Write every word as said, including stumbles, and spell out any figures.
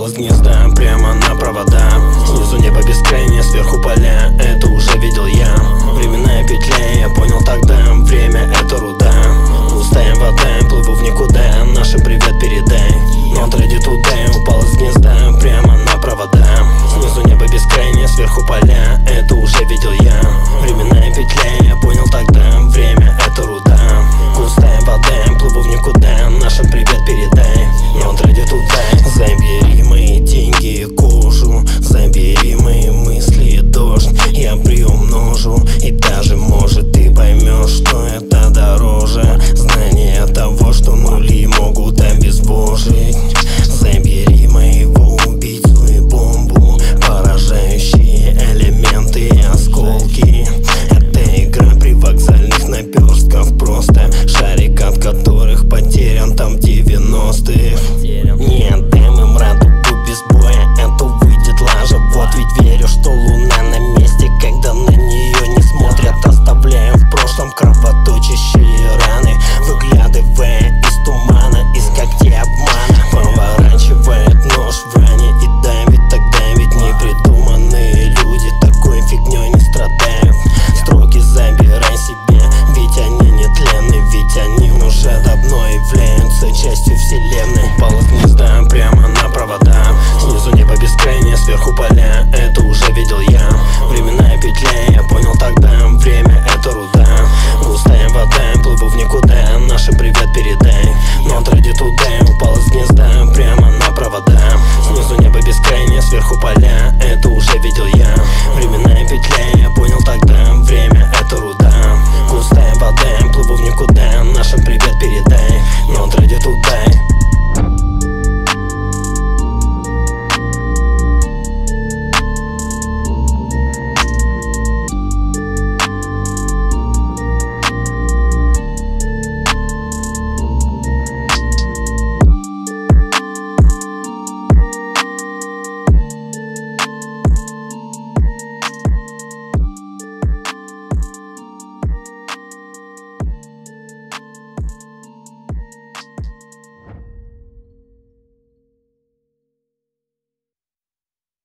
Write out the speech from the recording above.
Упал из гнезда прямо на провода. Снизу небо бескрайнее, сверху поля. Это уже видел я. Временная петля, я понял тогда. Время — это руда. Пустая вода, плыву в никуда. Нашим привет передай. Но отойди туда. Упал из гнезда прямо на провода. Снизу небо бескрайнее, сверху поля. Это уже видел я. Временная петля, я понял тогда. Время — это руда. Пустая вода, плыву в никуда. Нашим привет передай. Но отойди туда. Забери мои деньги и кожу. Забери мои мысли и дождь. Я приумножу. И даже может ты поймешь, что это дороже знание того, что нули могут обезвожить. Забери моего убийцу и бомбу, поражающие элементы и осколки. Это игра привокзальных наперстков, просто шарик, от которых потерян там в девяностых. Нет, дай им радугу без боя, это выйдет лажа. Вот ведь верю, что луна на месте, когда на нее не смотрят. Оставляем в прошлом кровоточащие раны, выглядывая из тумана, из когтей обмана. Поворачивает нож в ране и давит, тогда ведь непридуманные люди такой фигней не страдают. Строки забирай себе, ведь они нетленны, ведь они уже давно являются частью вселенной. Упал из гнезда прямо на провода. Снизу небо бескрайнее, сверху поля. Это уже видел я. Временная петля, я понял тогда. Время — это руда. Пустая вода, плыву в никуда. Нашим привет передай. Но отойди туда. Упал из гнезда прямо на провода. Снизу небо бескрайнее, сверху поля.